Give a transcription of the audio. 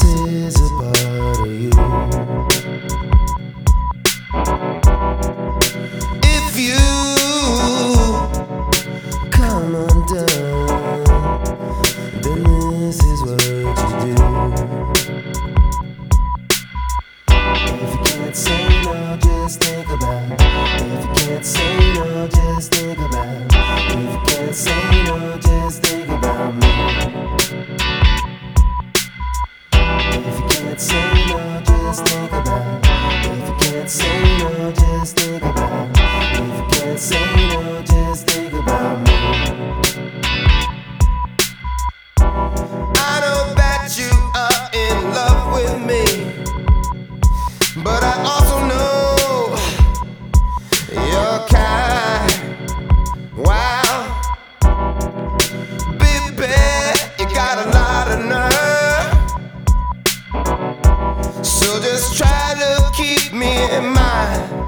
is a part of you. If you come undone, then this is what you do. If you can't say no, just think about it. If you can't say no, just think about it. If you can't say no, just think about me. If you can't say no, just think about it. If you can't say no, just think about it. If you can't say no, just think about me. I know that you are in love with me, but I also know you're kind. Wow, baby, you got a lot of nerve. So just try to keep me in mind.